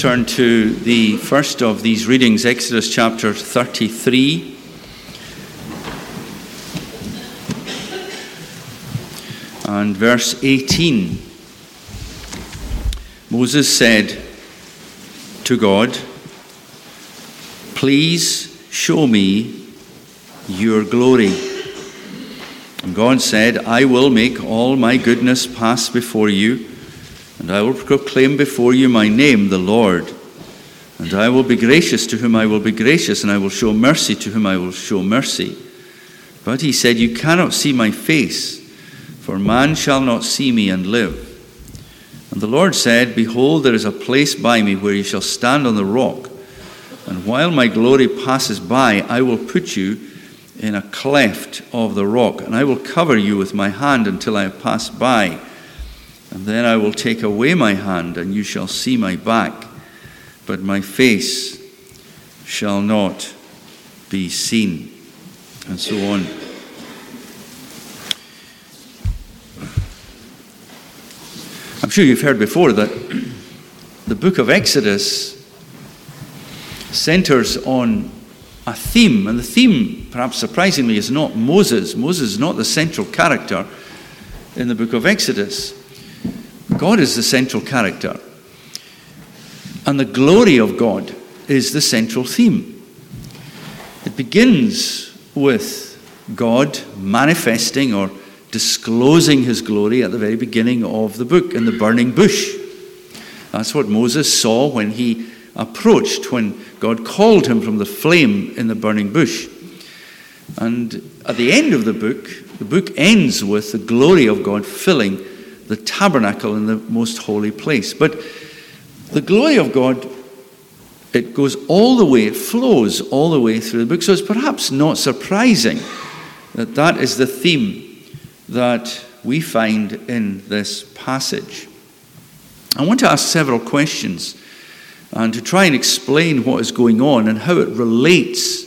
Turn to the first of these readings, Exodus chapter 33. And verse 18. Moses said to God, "Please show me your glory." And God said, "I will make all my goodness pass before you, and I will proclaim before you my name, the Lord. And I will be gracious to whom I will be gracious, and I will show mercy to whom I will show mercy." But he said, "You cannot see my face, for man shall not see me and live." And the Lord said, "Behold, there is a place by me where you shall stand on the rock. And while my glory passes by, I will put you in a cleft of the rock, and I will cover you with my hand until I have passed by. And then I will take away my hand, and you shall see my back, but my face shall not be seen." And so on. I'm sure you've heard before that the book of Exodus centers on a theme, and the theme, perhaps surprisingly, is not Moses. Moses is not the central character in the book of Exodus. God is the central character. And the glory of God is the central theme. It begins with God manifesting or disclosing his glory at the very beginning of the book in the burning bush. That's what Moses saw when he approached, when God called him from the flame in the burning bush. And at the end of the book ends with the glory of God filling the tabernacle in the most holy place. But the glory of God, it goes all the way, it flows all the way through the book. So it's perhaps not surprising that that is the theme that we find in this passage. I want to ask several questions and to try and explain what is going on and how it relates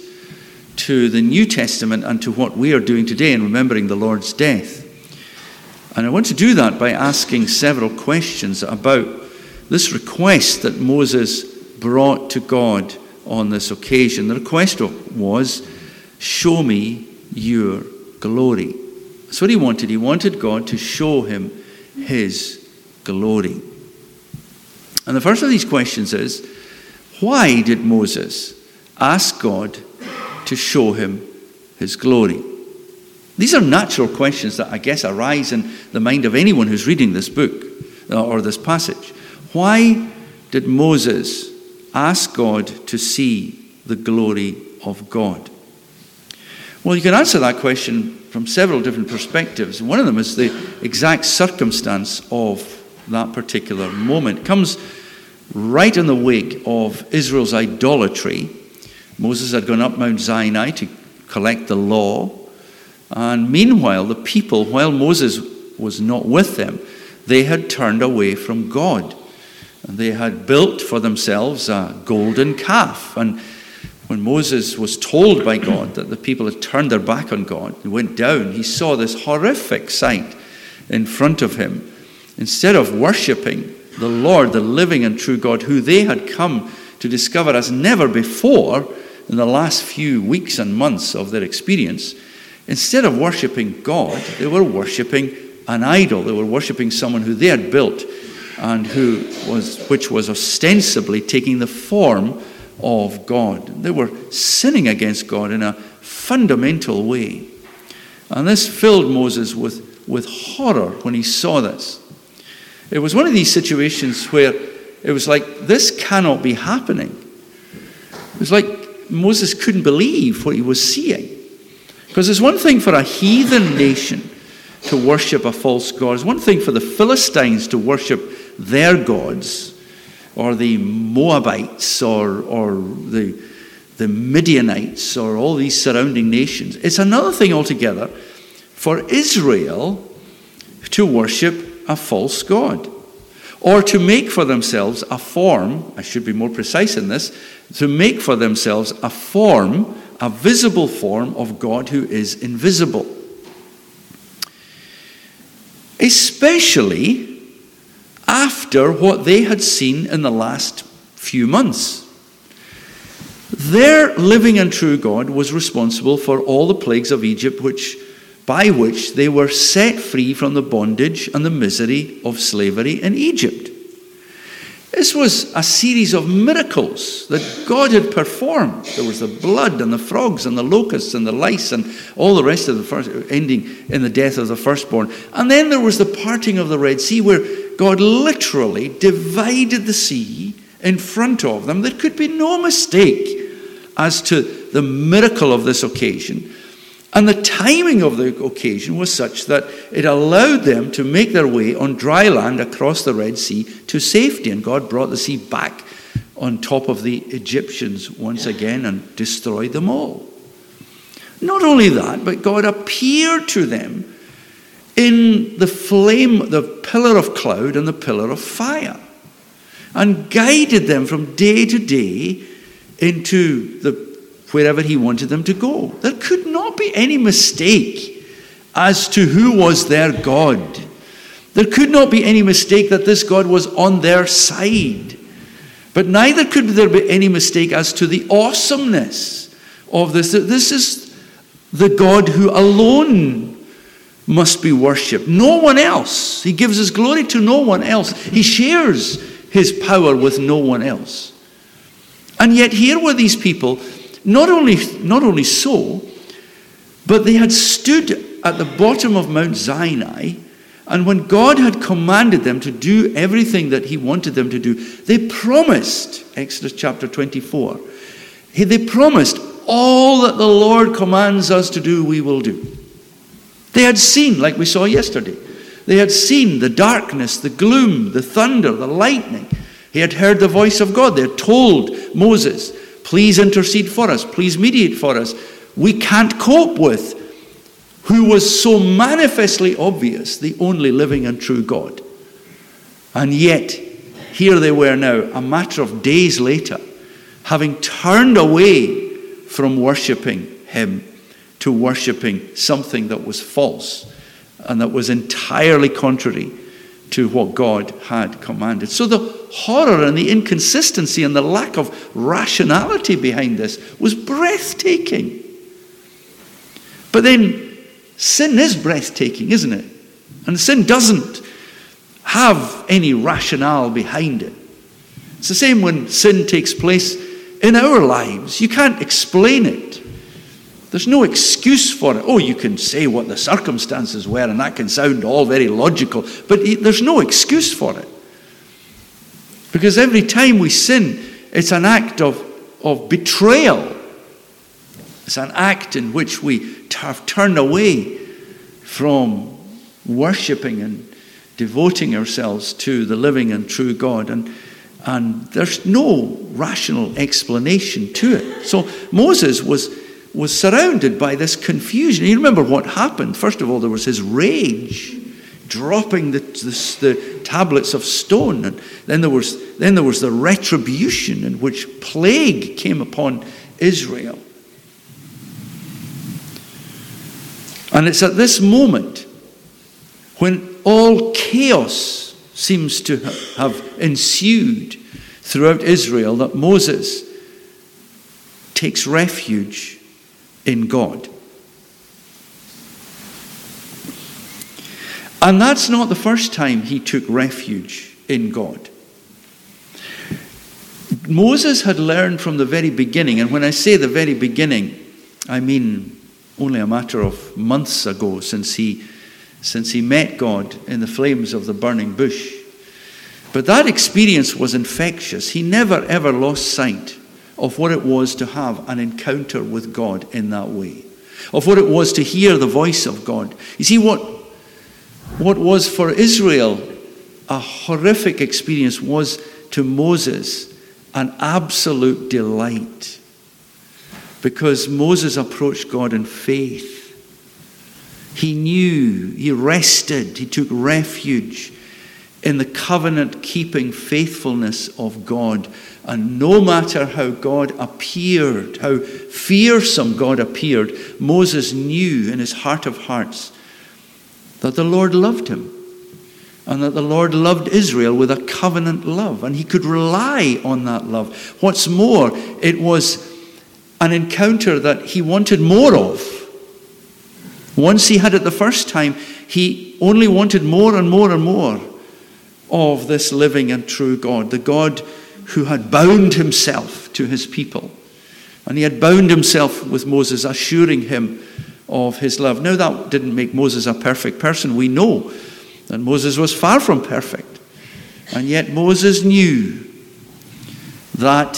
to the New Testament and to what we are doing today in remembering the Lord's death. And I want to do that by asking several questions about this request that Moses brought to God on this occasion. The request was, "Show me your glory." That's what he wanted. He wanted God to show him his glory. And the first of these questions is, why did Moses ask God to show him his glory? These are natural questions that I guess arise in the mind of anyone who's reading this book or this passage. Why did Moses ask God to see the glory of God? Well, you can answer that question from several different perspectives. One of them is the exact circumstance of that particular moment. It comes right in the wake of Israel's idolatry. Moses had gone up Mount Sinai to collect the law. And meanwhile, the people, while Moses was not with them, they had turned away from God. And they had built for themselves a golden calf. And when Moses was told by God that the people had turned their back on God, he went down, he saw this horrific sight in front of him. Instead of worshipping the Lord, the living and true God, who they had come to discover as never before in the last few weeks and months of their experience, instead of worshipping God, they were worshipping an idol. They were worshipping someone who they had built and which was ostensibly taking the form of God. They were sinning against God in a fundamental way. And this filled Moses with horror when he saw this. It was one of these situations where it was like, this cannot be happening. It was like Moses couldn't believe what he was seeing. Because it's one thing for a heathen nation to worship a false god. It's one thing for the Philistines to worship their gods, or the Moabites, or the Midianites, or all these surrounding nations. It's another thing altogether for Israel to worship a false god, or to make for themselves a form, I should be more precise in this, to make for themselves a form, a visible form of God who is invisible. Especially after what they had seen in the last few months. Their living and true God was responsible for all the plagues of Egypt, by which they were set free from the bondage and the misery of slavery in Egypt. This was a series of miracles that God had performed. There was the blood and the frogs and the locusts and the lice and all the rest of the first, ending in the death of the firstborn. And then there was the parting of the Red Sea, where God literally divided the sea in front of them. There could be no mistake as to the miracle of this occasion. And the timing of the occasion was such that it allowed them to make their way on dry land across the Red Sea to safety. And God brought the sea back on top of the Egyptians once again and destroyed them all. Not only that, but God appeared to them in the flame, the pillar of cloud and the pillar of fire, and guided them from day to day into wherever he wanted them to go. There could not be any mistake as to who was their God. There could not be any mistake that this God was on their side. But neither could there be any mistake as to the awesomeness of this. This is the God who alone must be worshipped. No one else. He gives his glory to no one else. He shares his power with no one else. And yet here were these people, not only so, but they had stood at the bottom of Mount Sinai, and when God had commanded them to do everything that he wanted them to do, they promised, Exodus chapter 24, they promised, all that the Lord commands us to do, we will do. They had seen, like we saw yesterday, they had seen the darkness, the gloom, the thunder, the lightning. He had heard the voice of God. They had told Moses, please intercede for us. Please mediate for us. We can't cope with who was so manifestly obvious, the only living and true God. And yet, here they were now, a matter of days later, having turned away from worshipping him to worshipping something that was false and that was entirely contrary to what God had commanded. So the horror and the inconsistency and the lack of rationality behind this was breathtaking. But then sin is breathtaking, isn't it? And sin doesn't have any rationale behind it. It's the same when sin takes place in our lives. You can't explain it. There's no excuse for it. Oh, you can say what the circumstances were, and that can sound all very logical, but there's no excuse for it. Because every time we sin, it's an act of betrayal. It's an act in which we have turned away from worshipping and devoting ourselves to the living and true God. And there's no rational explanation to it. So Moses was surrounded by this confusion. You remember what happened. First of all, there was his rage, dropping the tablets of stone. And then there was the retribution in which plague came upon Israel. And it's at this moment when all chaos seems to have ensued throughout Israel that Moses takes refuge in God. And that's not the first time he took refuge in God. Moses had learned from the very beginning, and when I say the very beginning, I mean only a matter of months ago since he met God in the flames of the burning bush. But that experience was infectious. He never ever lost sight of what it was to have an encounter with God in that way, of what it was to hear the voice of God. You see, what was for Israel a horrific experience was to Moses an absolute delight, because Moses approached God in faith. He knew, he rested, he took refuge in the covenant-keeping faithfulness of God. And no matter how God appeared, how fearsome God appeared, Moses knew in his heart of hearts that the Lord loved him and that the Lord loved Israel with a covenant love, and he could rely on that love. What's more, it was an encounter that he wanted more of. Once he had it the first time, he only wanted more and more and more of this living and true God, the God who had bound himself to his people. And he had bound himself with Moses, assuring him of his love. Now, that didn't make Moses a perfect person. We know that Moses was far from perfect. And yet Moses knew that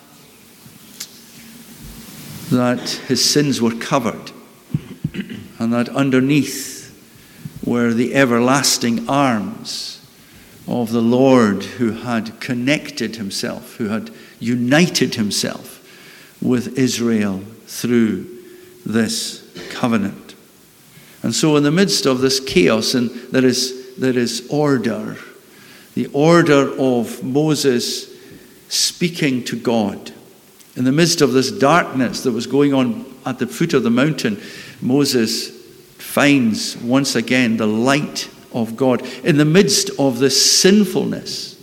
his sins were covered, and that underneath were the everlasting arms of the Lord, who had connected himself, who had united himself with Israel through this covenant. And so in the midst of this chaos, and there is order, the order of Moses speaking to God. In the midst of this darkness that was going on at the foot of the mountain, Moses finds once again the light of God. In the midst of this sinfulness,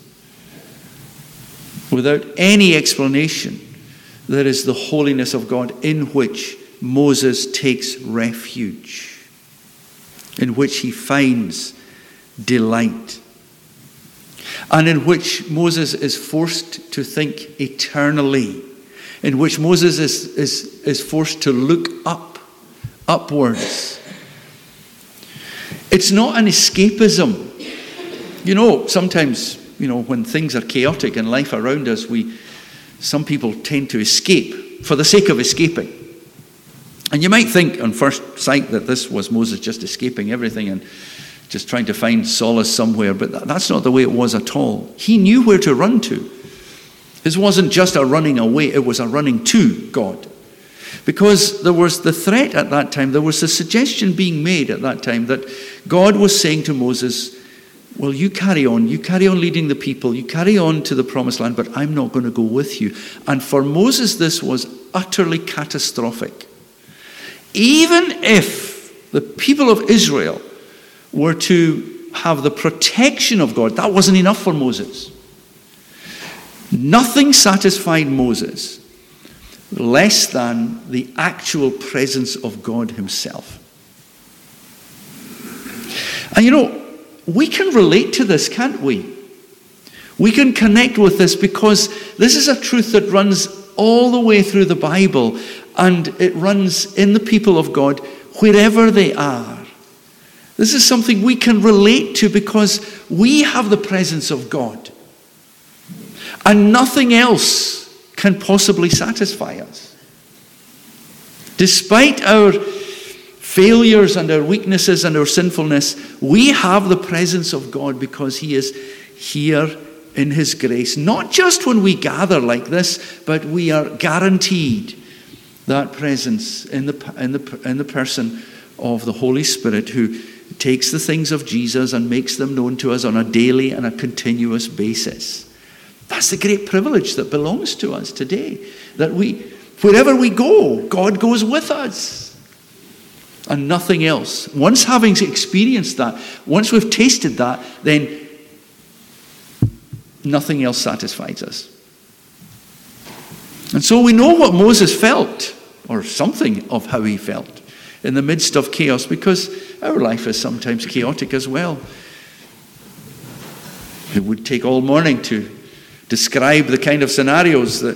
without any explanation, there is the holiness of God in which Moses takes refuge, in which he finds delight, and in which Moses is forced to think eternally, in which Moses is forced to look upwards. It's not an escapism. Sometimes, when things are chaotic in life around us, some people tend to escape for the sake of escaping. And you might think on first sight that this was Moses just escaping everything and just trying to find solace somewhere, but that's not the way it was at all. He knew where to run to. This wasn't just a running away, it was a running to God. Because there was the threat at that time, there was a suggestion being made at that time that God was saying to Moses, well, you carry on leading the people, you carry on to the promised land, but I'm not going to go with you. And for Moses, this was utterly catastrophic. Even if the people of Israel were to have the protection of God, that wasn't enough for Moses. Nothing satisfied Moses less than the actual presence of God himself. And we can relate to this, can't we? We can connect with this because this is a truth that runs all the way through the Bible, and it runs in the people of God wherever they are. This is something we can relate to because we have the presence of God. And nothing else can possibly satisfy us. Despite our failures and our weaknesses and our sinfulness, we have the presence of God because he is here in his grace. Not just when we gather like this, but we are guaranteed that presence in the person of the Holy Spirit, who takes the things of Jesus and makes them known to us on a daily and a continuous basis. That's the great privilege that belongs to us today. That wherever we go, God goes with us. And nothing else. Once having experienced that, once we've tasted that, then nothing else satisfies us. And so we know what Moses felt, or something of how he felt, in the midst of chaos, because our life is sometimes chaotic as well. It would take all morning to describe the kind of scenarios that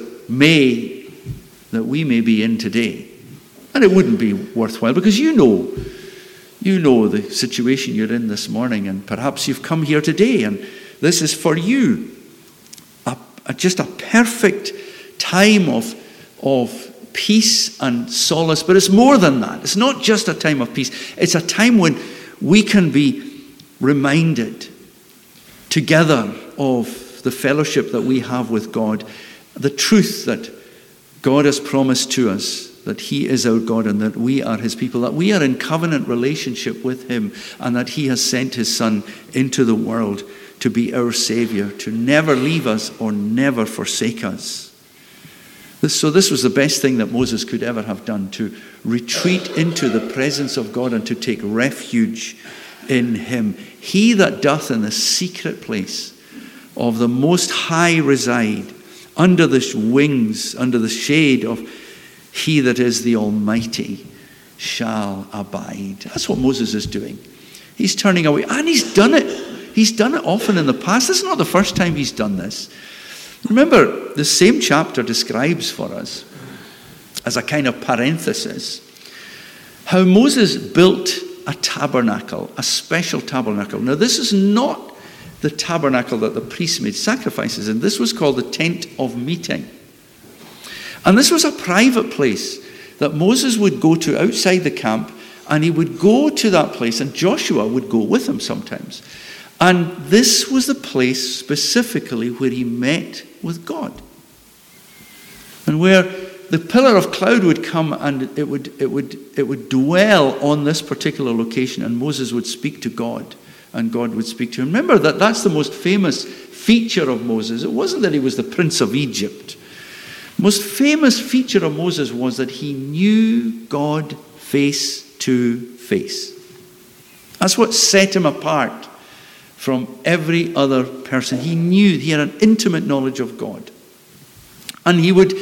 we may be in today. And it wouldn't be worthwhile, because you know the situation you're in this morning, and perhaps you've come here today and this is for you just a perfect time of peace and solace. But it's more than that. It's not just a time of peace. It's a time when we can be reminded together of the fellowship that we have with God, the truth that God has promised to us, that he is our God and that we are his people, that we are in covenant relationship with him, and that he has sent his Son into the world to be our Savior, to never leave us or never forsake us. So this was the best thing that Moses could ever have done, to retreat into the presence of God and to take refuge in him. He that doth in the secret place of the Most High reside, under the wings, under the shade of he that is the Almighty shall abide. That's what Moses is doing. He's turning away, and he's done it. He's done it often in the past. This is not the first time he's done this. Remember, the same chapter describes for us, as a kind of parenthesis, how Moses built a tabernacle, a special tabernacle. Now, this is not the tabernacle that the priests made sacrifices in. This was called the tent of meeting. And this was a private place that Moses would go to outside the camp, and he would go to that place, and Joshua would go with him sometimes. And this was the place specifically where he met with God. And where the pillar of cloud would come, and it would dwell on this particular location, and Moses would speak to God, and God would speak to him. Remember that's the most famous feature of Moses. It wasn't that he was the prince of Egypt. The most famous feature of Moses was that he knew God face to face. That's what set him apart from every other person. He had an intimate knowledge of God. And he would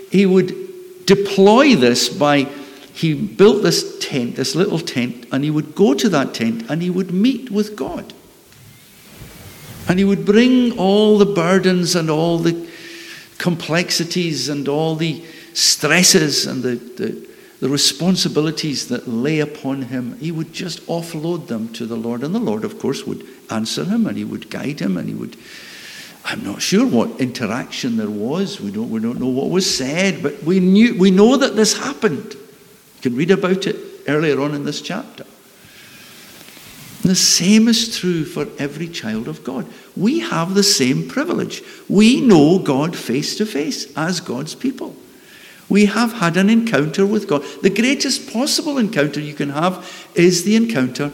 deploy this by, he built this tent, this little tent, and he would go to that tent and he would meet with God. And he would bring all the burdens and all the complexities and all the stresses and the responsibilities that lay upon him. He would just offload them to the Lord. And the Lord, of course, would answer him, and he would guide him, and he would... I'm not sure what interaction there was. We don't know what was said, but we know that this happened. You can read about it earlier on in this chapter. And the same is true for every child of God. We have the same privilege. We know God face to face as God's people. We have had an encounter with God. The greatest possible encounter you can have is the encounter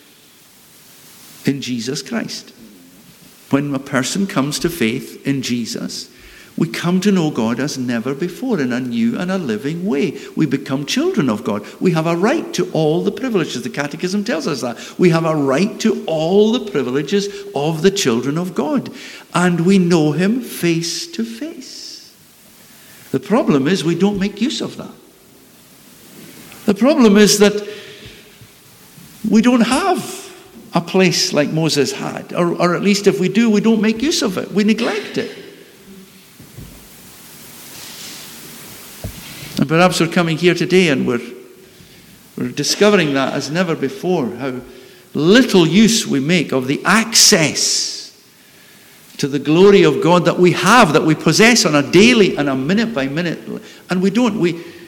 in Jesus Christ. When a person comes to faith in Jesus, we come to know God as never before in a new and a living way. We become children of God. We have a right to all the privileges. The Catechism tells us that. We have a right to all the privileges of the children of God. And we know him face to face. The problem is we don't make use of that. The problem is that we don't have a place like Moses had. Or at least if we do, we don't make use of it. We neglect it. And perhaps we're coming here today and we're discovering that as never before, how little use we make of the access to the glory of God that we have, that we possess on a daily and a minute by minute. And we don't.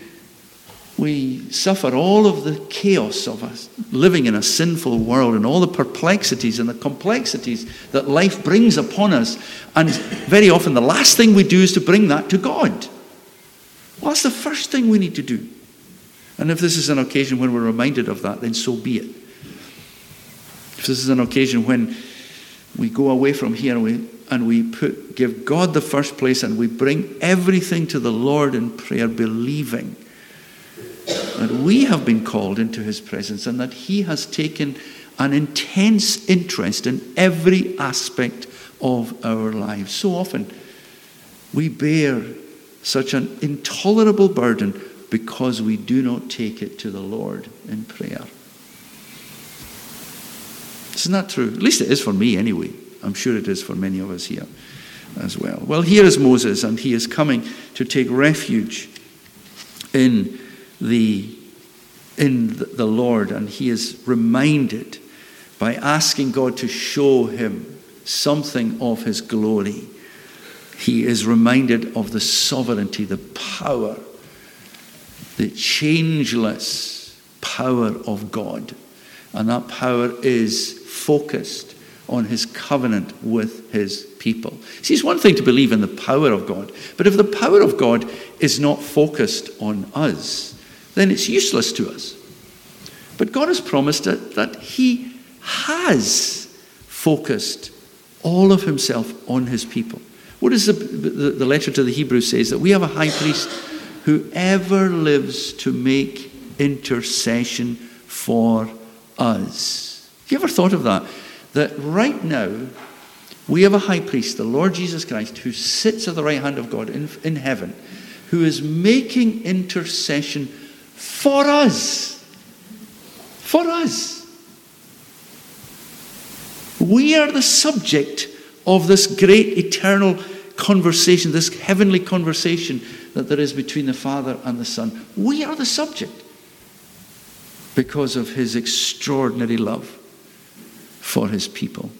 We suffer all of the chaos of us living in a sinful world and all the perplexities and the complexities that life brings upon us. And very often the last thing we do is to bring that to God. Well, that's the first thing we need to do. And if this is an occasion when we're reminded of that, then so be it. If this is an occasion when we go away from here and we give God the first place and we bring everything to the Lord in prayer, believing that we have been called into his presence and that he has taken an intense interest in every aspect of our lives. So often we bear such an intolerable burden because we do not take it to the Lord in prayer. Isn't that true? At least it is for me anyway. I'm sure it is for many of us here as well. Well, here is Moses, and he is coming to take refuge in the Lord, and he is reminded by asking God to show him something of his glory. He is reminded of the sovereignty, the power, the changeless power of God. And that power is focused on his covenant with his people. See, it's one thing to believe in the power of God, but if the power of God is not focused on us, then it's useless to us. But God has promised that he has focused all of himself on his people. What does the letter to the Hebrews says? That we have a high priest who ever lives to make intercession for us. You ever thought of that? That right now, we have a high priest, the Lord Jesus Christ, who sits at the right hand of God in heaven, who is making intercession for us. For us. We are the subject of this great eternal conversation, this heavenly conversation that there is between the Father and the Son. We are the subject because of his extraordinary love for his people.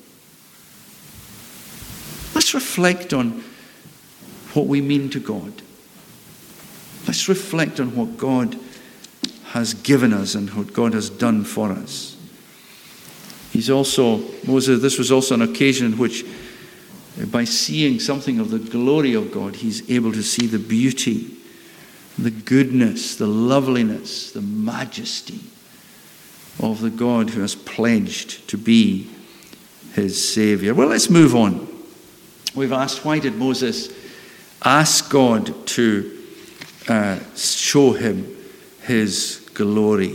Let's reflect on what we mean to God. Let's reflect on what God has given us and what God has done for us. This was also an occasion in which, by seeing something of the glory of God, he's able to see the beauty, the goodness, the loveliness, the majesty of the God who has pledged to be his Savior. Well, let's move on. We've asked, why did Moses ask God to show him his glory?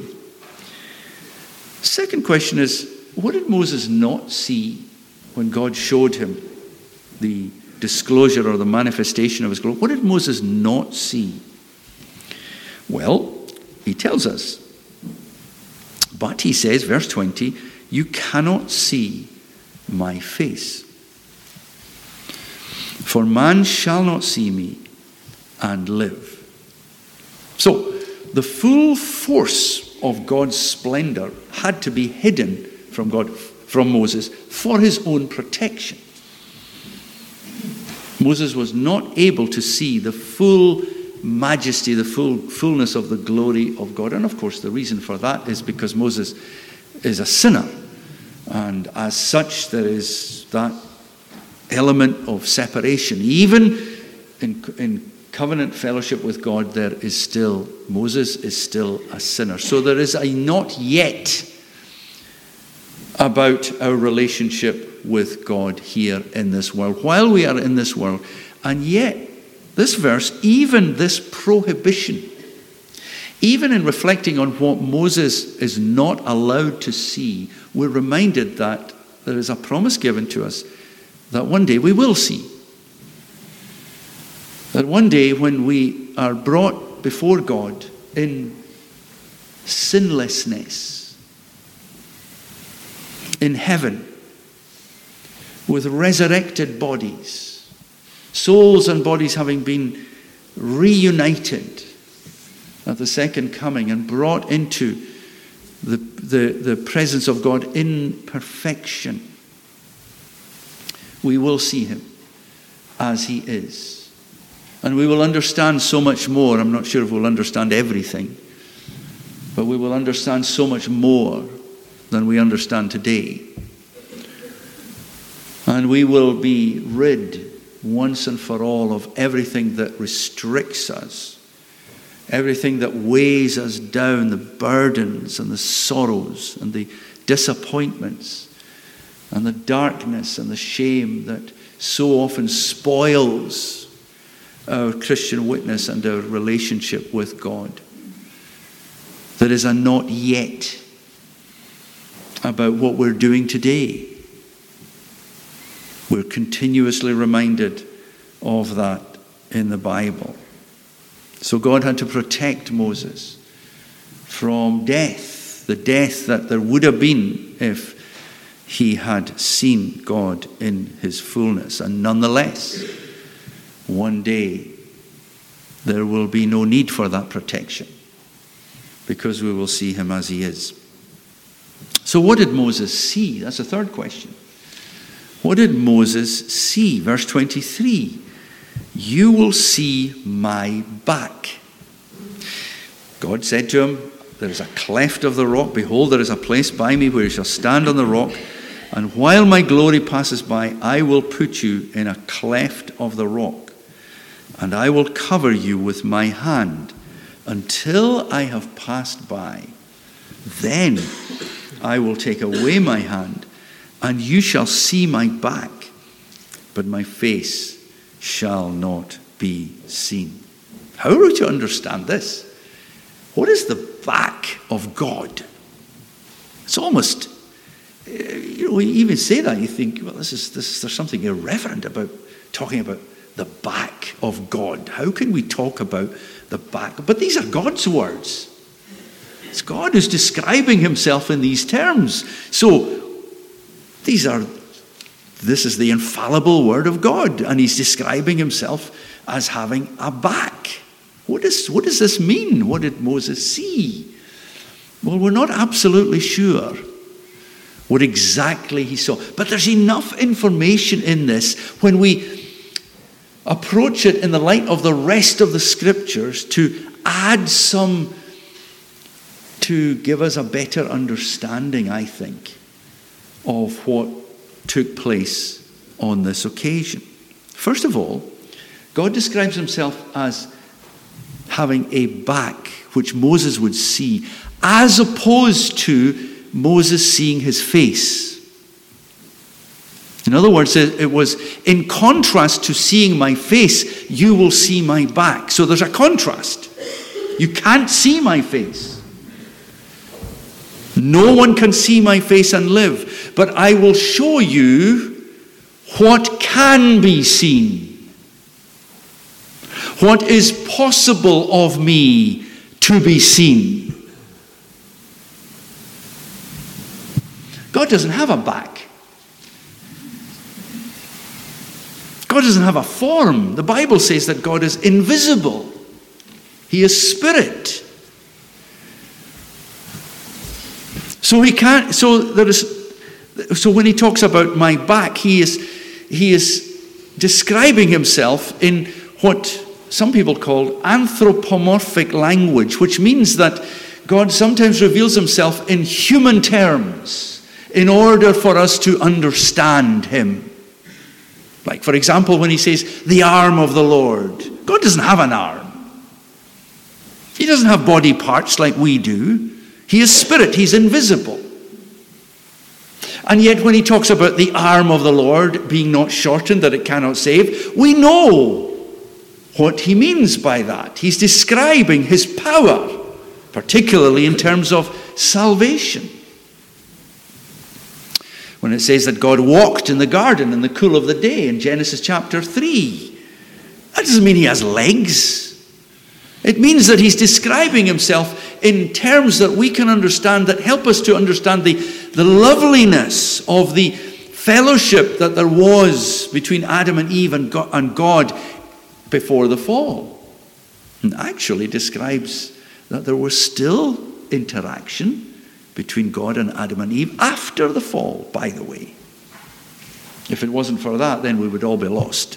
Second question is, what did Moses not see when God showed him the disclosure or the manifestation of his glory? What did Moses not see? Well, he tells us. But he says, verse 20, you cannot see my face. For man shall not see me and live. So, the full force of God's splendor had to be hidden from Moses for his own protection. Moses was not able to see the full majesty, the fullness of the glory of God. And of course, the reason for that is because Moses is a sinner. And as such, there is that element of separation. Even in covenant fellowship with God, Moses is still a sinner. So there is a not yet about our relationship with God here in this world, while we are in this world. And yet, this verse, even this prohibition, even in reflecting on what Moses is not allowed to see, we're reminded that there is a promise given to us that one day we will see. That one day when we are brought before God in sinlessness, in heaven, with resurrected bodies, souls and bodies having been reunited at the second coming and brought into the presence of God in perfection, we will see him as he is. And we will understand so much more. I'm not sure if we'll understand everything, but we will understand so much more than we understand today. And we will be rid once and for all of everything that restricts us, everything that weighs us down, the burdens and the sorrows and the disappointments and the darkness and the shame that so often spoils our Christian witness and our relationship with God. There is a not yet about what we're doing today. We're continuously reminded of that in the Bible. So God had to protect Moses from death, the death that there would have been if he had seen God in his fullness. And nonetheless, one day there will be no need for that protection because we will see him as he is. So what did Moses see? That's the third question. What did Moses see? Verse 23. You will see my back. God said to him, there is a cleft of the rock. Behold, there is a place by me where you shall stand on the rock. And while my glory passes by, I will put you in a cleft of the rock. And I will cover you with my hand until I have passed by. Then I will take away my hand, and you shall see my back, but my face shall not be seen. How are we to understand this? What is the back of God? It's almost We even say that, you think, well, there's something irreverent about talking about the back of God. How can we talk about the back? But these are God's words. It's God who's describing himself in these terms. So this is the infallible word of God, and he's describing himself as having a back. What does this mean? What did Moses see? Well, we're not absolutely sure what exactly he saw. But there's enough information in this when we approach it in the light of the rest of the scriptures to add some, to give us a better understanding, I think, of what took place on this occasion. First of all, God describes himself as having a back which Moses would see, as opposed to Moses seeing his face. In other words, it was in contrast to seeing my face, you will see my back. So there's a contrast. You can't see my face. No one can see my face and live, but I will show you what can be seen. What is possible of me to be seen. God doesn't have a back. God doesn't have a form. The Bible says that God is invisible. He is spirit. So when he talks about my back, he is describing himself in what some people call anthropomorphic language, which means that God sometimes reveals himself in human terms in order for us to understand him. Like, for example, when he says, the arm of the Lord. God doesn't have an arm. He doesn't have body parts like we do. He is spirit. He's invisible. And yet when he talks about the arm of the Lord being not shortened, that it cannot save, we know what he means by that. He's describing his power, particularly in terms of salvation. When it says that God walked in the garden in the cool of the day in Genesis chapter 3, that doesn't mean he has legs. It means that he's describing himself in terms that we can understand, that help us to understand the loveliness of the fellowship that there was between Adam and Eve and God before the fall. And actually describes that there was still interaction between God and Adam and Eve after the fall, by the way. If it wasn't for that, then we would all be lost.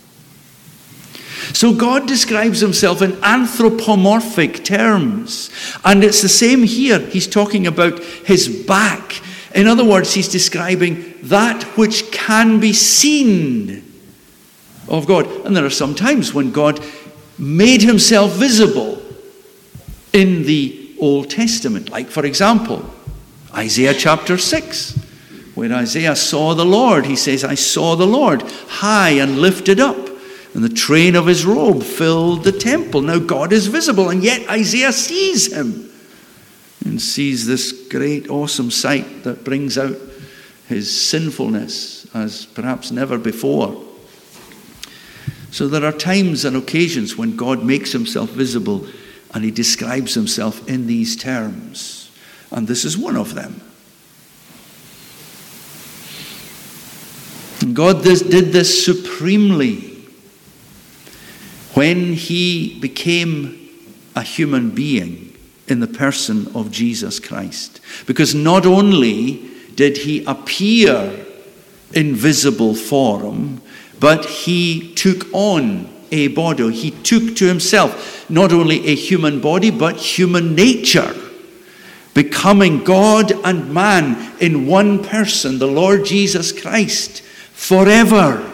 So God describes himself in anthropomorphic terms. And it's the same here. He's talking about his back. In other words, he's describing that which can be seen of God. And there are some times when God made himself visible in the Old Testament. Like, for example, Isaiah chapter 6. When Isaiah saw the Lord, he says, I saw the Lord high and lifted up, and the train of his robe filled the temple. Now God is visible, and yet Isaiah sees him and sees this great, awesome sight that brings out his sinfulness as perhaps never before. So there are times and occasions when God makes himself visible and he describes himself in these terms. And this is one of them. And God did this supremely when he became a human being in the person of Jesus Christ. Because not only did he appear in visible form, but he took on a body. He took to himself not only a human body, but human nature, becoming God and man in one person, the Lord Jesus Christ, forever.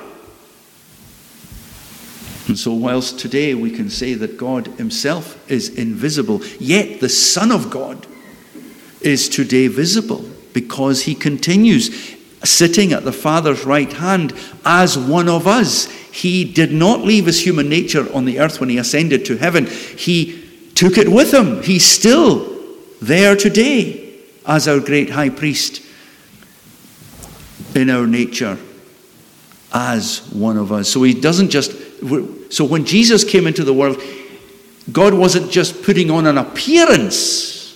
And so whilst today we can say that God himself is invisible, yet the Son of God is today visible because he continues sitting at the Father's right hand as one of us. He did not leave his human nature on the earth when he ascended to heaven. He took it with him. He's still there today as our great high priest in our nature as one of us. So he doesn't just... So when Jesus came into the world, God wasn't just putting on an appearance.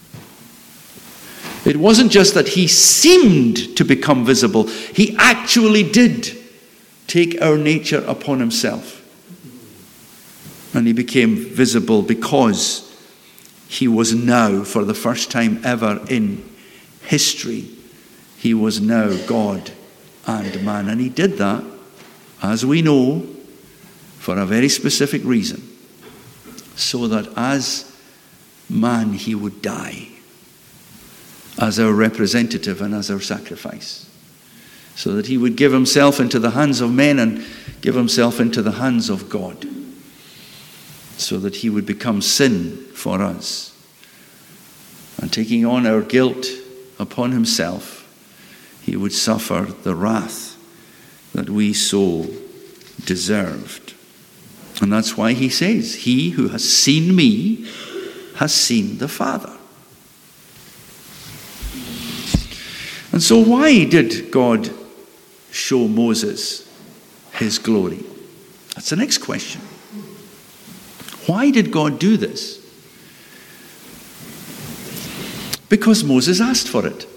It wasn't just that he seemed to become visible. He actually did take our nature upon himself. And he became visible because he was now, for the first time ever in history, he was now God and man. And he did that, as we know, for a very specific reason. So that as man he would die as our representative and as our sacrifice. So that he would give himself into the hands of men and give himself into the hands of God. So that he would become sin for us. And taking on our guilt upon himself, he would suffer the wrath that we so deserved. And that's why he says, he who has seen me has seen the Father. And so why did God show Moses his glory? That's the next question. Why did God do this? Because Moses asked for it.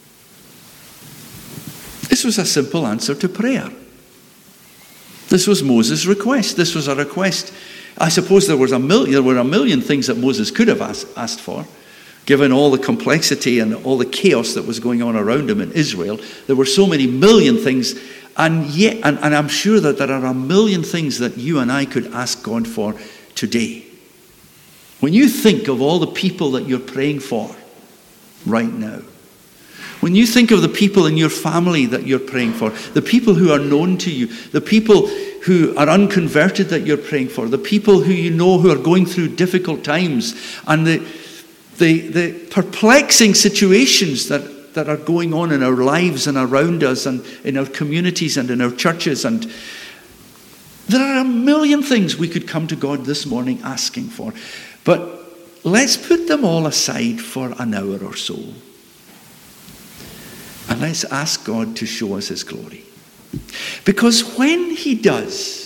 This was a simple answer to prayer. This was Moses' request. This was a request. I suppose there were a million things that Moses could have asked for, given all the complexity and all the chaos that was going on around him in Israel. There were so many million things, and I'm sure that there are a million things that you and I could ask God for today. When you think of all the people that you're praying for right now, when you think of the people in your family that you're praying for, the people who are known to you, the people who are unconverted that you're praying for, the people who you know who are going through difficult times, and the perplexing situations that are going on in our lives and around us and in our communities and in our churches, and there are a million things we could come to God this morning asking for. But let's put them all aside for an hour or so. And let's ask God to show us his glory. Because when he does,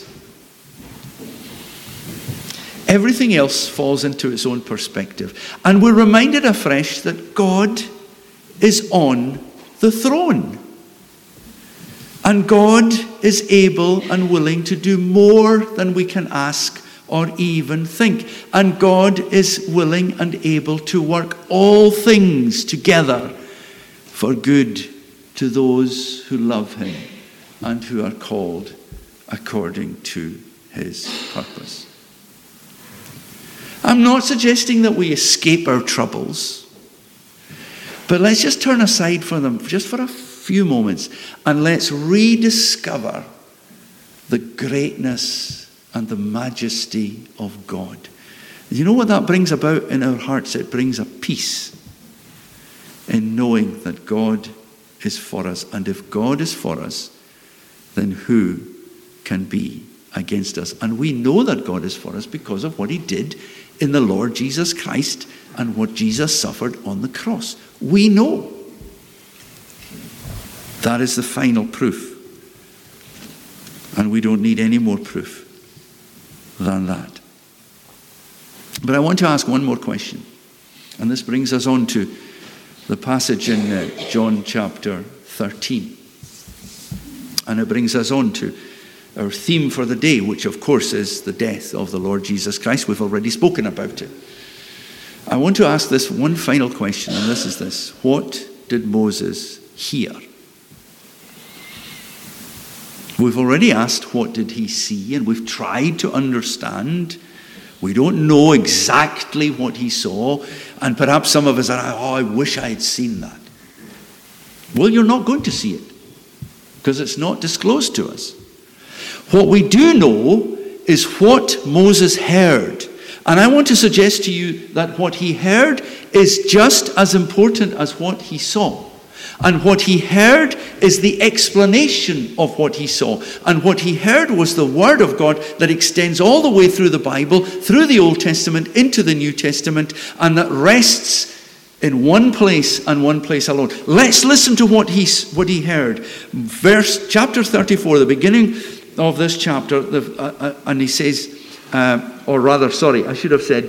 everything else falls into its own perspective. And we're reminded afresh that God is on the throne. And God is able and willing to do more than we can ask or even think. And God is willing and able to work all things together for good to those who love him and who are called according to his purpose. I'm not suggesting that we escape our troubles, but let's just turn aside from them just for a few moments and let's rediscover the greatness and the majesty of God. You know what that brings about in our hearts? It brings a peace in knowing that God is for us. And if God is for us, then who can be against us? And we know that God is for us because of what he did in the Lord Jesus Christ and what Jesus suffered on the cross. We know. That is the final proof. And we don't need any more proof than that. But I want to ask one more question. And this brings us on to the passage in John chapter 13. And it brings us on to our theme for the day, which of course is the death of the Lord Jesus Christ. We've already spoken about it. I want to ask this one final question, and this is this. What did Moses hear? We've already asked what did he see, and we've tried to understand. We don't know exactly what he saw, and perhaps some of us are, I wish I had seen that. Well, you're not going to see it, because it's not disclosed to us. What we do know is what Moses heard. And I want to suggest to you that what he heard is just as important as what he saw. And what he heard is the explanation of what he saw. And what he heard was the word of God that extends all the way through the Bible, through the Old Testament, into the New Testament, and that rests in one place and one place alone. Let's listen to what he heard. Chapter 34, the beginning of this chapter, and he says, I should have said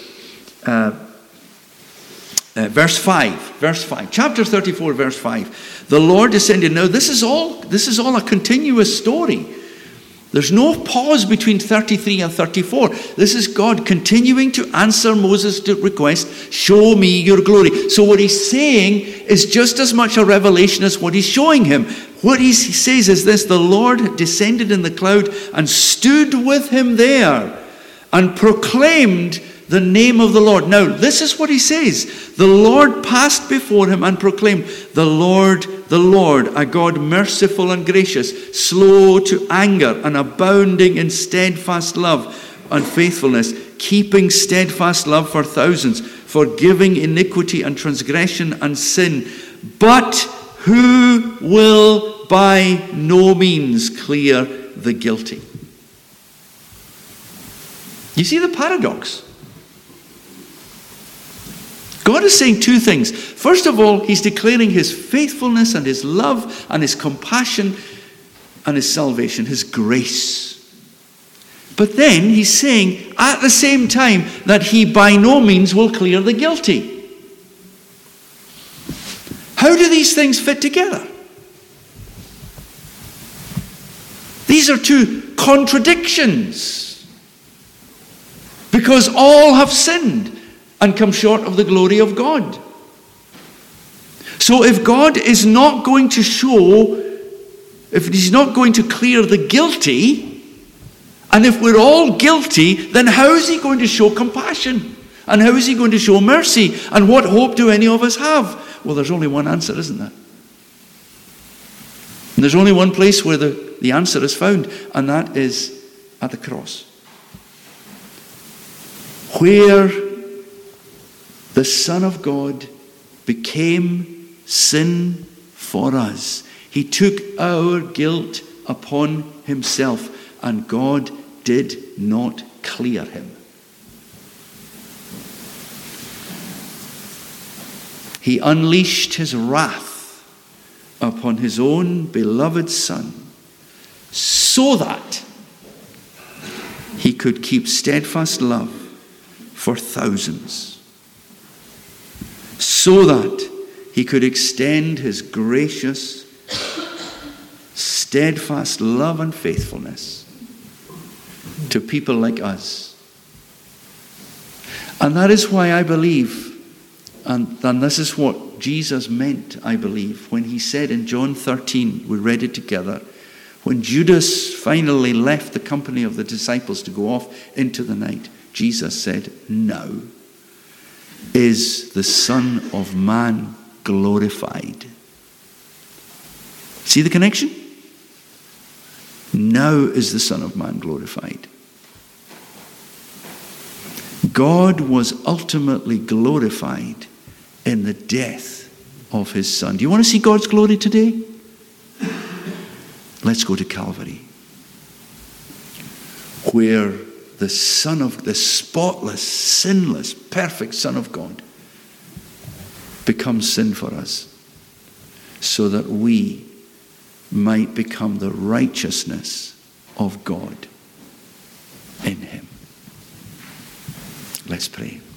verse 5. Chapter 34, verse 5. The Lord descended. Now this is all a continuous story. There's no pause between 33 and 34. This is God continuing to answer Moses' request, show me your glory. So what he's saying is just as much a revelation as what he's showing him. What he says is this: the Lord descended in the cloud and stood with him there and proclaimed the name of the Lord. Now, this is what he says. The Lord passed before him and proclaimed, the Lord, a God merciful and gracious, slow to anger and abounding in steadfast love and faithfulness, keeping steadfast love for thousands, forgiving iniquity and transgression and sin, but who will by no means clear the guilty. You see the paradox? God is saying two things. First of all, he's declaring his faithfulness and his love and his compassion and his salvation, his grace. But then he's saying at the same time that he by no means will clear the guilty. How do these things fit together? These are two contradictions. Because all have sinned and come short of the glory of God. So if God is not going to if he's not going to clear the guilty, and if we're all guilty, then how is he going to show compassion? And how is he going to show mercy? And what hope do any of us have? Well, there's only one answer, isn't there? And there's only one place where the answer is found, and that is at the cross. Where the Son of God became sin for us. He took our guilt upon himself, and God did not clear him. He unleashed his wrath upon his own beloved Son so that he could keep steadfast love for thousands, so that he could extend his gracious, steadfast love and faithfulness to people like us. And that is why I believe, and this is what Jesus meant, I believe, when he said in John 13, we read it together, when Judas finally left the company of the disciples to go off into the night, Jesus said, "Now is the Son of Man glorified." See the connection? Now is the Son of Man glorified. God was ultimately glorified in the death of his Son. Do you want to see God's glory today? Let's go to Calvary, where the Son of the spotless, sinless, perfect Son of God becomes sin for us, so that we might become the righteousness of God in him. Let's pray.